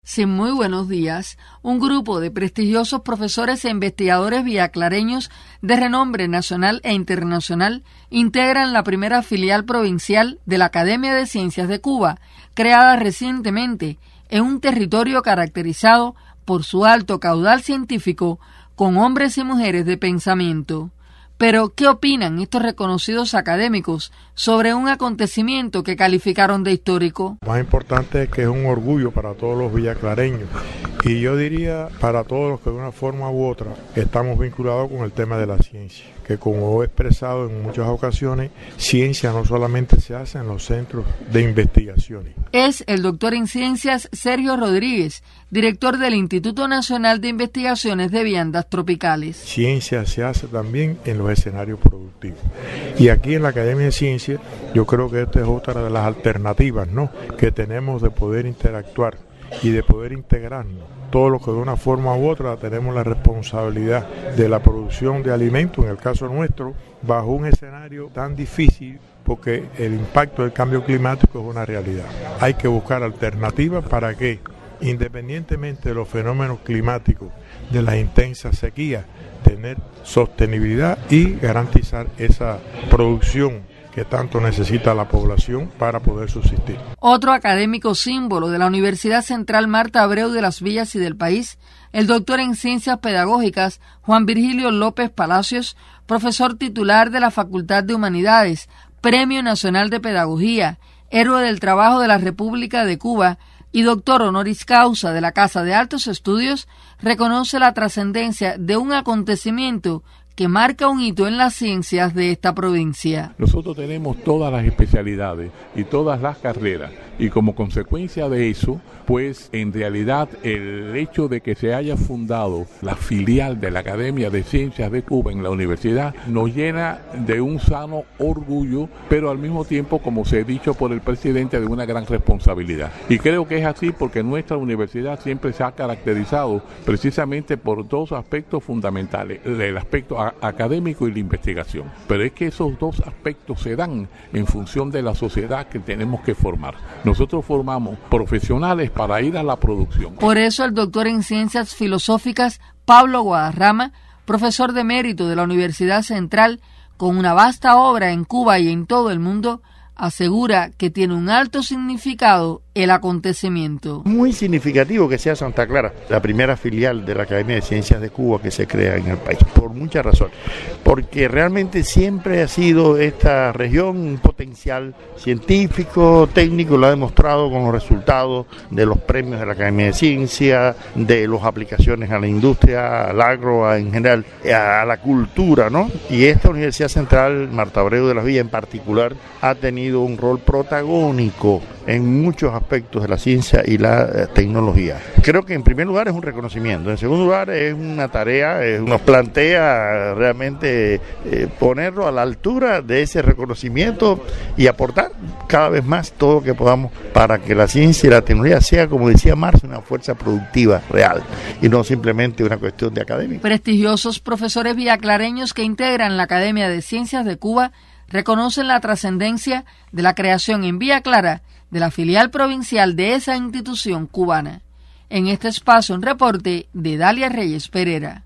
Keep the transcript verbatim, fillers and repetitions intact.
Sí, muy buenos días. Un grupo de prestigiosos profesores e investigadores villaclareños de renombre nacional e internacional integran la primera filial provincial de la Academia de Ciencias de Cuba, creada recientemente en un territorio caracterizado por su alto caudal científico, con hombres y mujeres de pensamiento. Pero, ¿qué opinan estos reconocidos académicos sobre un acontecimiento que calificaron de histórico? Lo más importante es que es un orgullo para todos los villaclareños y yo diría para todos los que de una forma u otra estamos vinculados con el tema de la ciencia, que como he expresado en muchas ocasiones, ciencia no solamente se hace en los centros de investigaciones. Es el doctor en ciencias Sergio Rodríguez, director del Instituto Nacional de Investigaciones de Viandas Tropicales. Ciencia se hace también en los escenarios productivos. Y aquí en la Academia de Ciencias, yo creo que esta es otra de las alternativas, ¿no?, que tenemos de poder interactuar y de poder integrarnos. Todos los que de una forma u otra tenemos la responsabilidad de la producción de alimentos, en el caso nuestro, bajo un escenario tan difícil, porque el impacto del cambio climático es una realidad. Hay que buscar alternativas para que, independientemente de los fenómenos climáticos, de las intensas sequías, tener sostenibilidad y garantizar esa producción que tanto necesita la población para poder subsistir. Otro académico símbolo de la Universidad Central Marta Abreu de las Villas y del país, el doctor en Ciencias Pedagógicas Juan Virgilio López Palacios, profesor titular de la Facultad de Humanidades, Premio Nacional de Pedagogía, Héroe del Trabajo de la República de Cuba y doctor honoris causa de la Casa de Altos Estudios, reconoce la trascendencia de un acontecimiento que marca un hito en las ciencias de esta provincia. Nosotros tenemos todas las especialidades y todas las carreras, y como consecuencia de eso, pues en realidad el hecho de que se haya fundado la filial de la Academia de Ciencias de Cuba en la universidad nos llena de un sano orgullo, pero al mismo tiempo, como se ha dicho por el presidente, de una gran responsabilidad. Y creo que es así porque nuestra universidad siempre se ha caracterizado precisamente por dos aspectos fundamentales, el aspecto académico y la investigación. Pero es que esos dos aspectos se dan en función de la sociedad que tenemos que formar. Nosotros formamos profesionales para ir a la producción. Por eso el doctor en Ciencias Filosóficas Pablo Guadarrama, profesor de mérito de la Universidad Central, con una vasta obra en Cuba y en todo el mundo, asegura que tiene un alto significado el acontecimiento. Muy significativo que sea Santa Clara la primera filial de la Academia de Ciencias de Cuba que se crea en el país, por muchas razones, porque realmente siempre ha sido esta región un potencial científico, técnico, lo ha demostrado con los resultados de los premios de la Academia de Ciencias, de las aplicaciones a la industria, al agro en general, a la cultura, ¿no? Y esta Universidad Central, Marta Abreu de las Villas en particular, ha tenido un rol protagónico en muchos aspectos de la ciencia y la eh, tecnología. Creo que en primer lugar es un reconocimiento, en segundo lugar es una tarea, eh, nos plantea realmente eh, ponerlo a la altura de ese reconocimiento y aportar cada vez más todo lo que podamos para que la ciencia y la tecnología sea, como decía Marx, una fuerza productiva real y no simplemente una cuestión de academia. Prestigiosos profesores villaclareños que integran la Academia de Ciencias de Cuba reconocen la trascendencia de la creación en Villa Clara de la filial provincial de esa institución cubana. En este espacio, un reporte de Dalia Reyes Pereira.